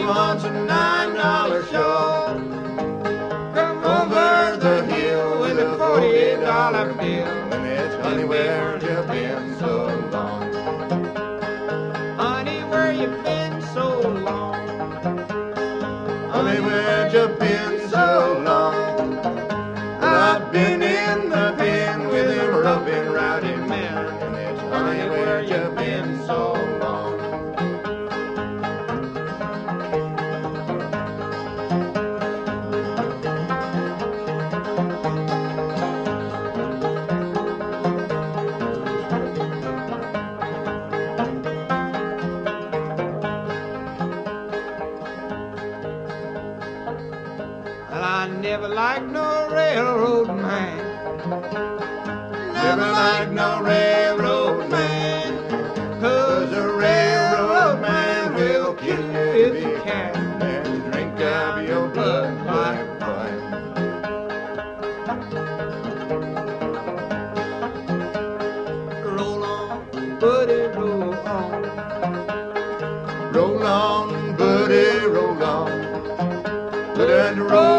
wants a $9 show. Come over the hill with a $40 bill. And it's, honey, where you been so long? Honey, where you been so long? Honey, where you been so long? I've been in the pen with them rough and rowdy men. And it's, honey, where you been so long? Well, I never liked no railroad man. Never liked no railroad man. 'Cause a railroad man will kill you if he can and drink out of your blood like wine. Roll on, buddy, roll on. Roll on, buddy, roll on. But roll